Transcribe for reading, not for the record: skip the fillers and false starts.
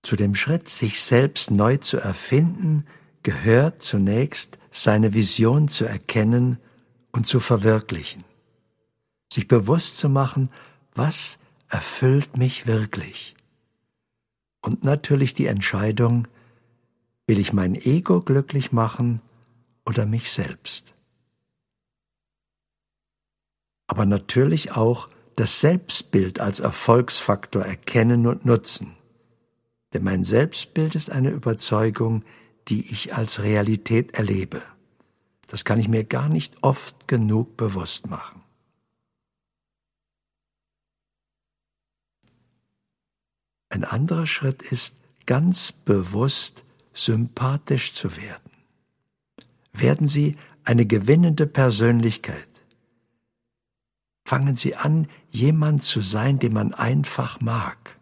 Zu dem Schritt, sich selbst neu zu erfinden, gehört zunächst, seine Vision zu erkennen und zu verwirklichen. Sich bewusst zu machen, was erfüllt mich wirklich? Und natürlich die Entscheidung, will ich mein Ego glücklich machen oder mich selbst? Aber natürlich auch das Selbstbild als Erfolgsfaktor erkennen und nutzen. Denn mein Selbstbild ist eine Überzeugung, die ich als Realität erlebe. Das kann ich mir gar nicht oft genug bewusst machen. Ein anderer Schritt ist, ganz bewusst sympathisch zu werden. Werden Sie eine gewinnende Persönlichkeit. Fangen Sie an, jemand zu sein, den man einfach mag.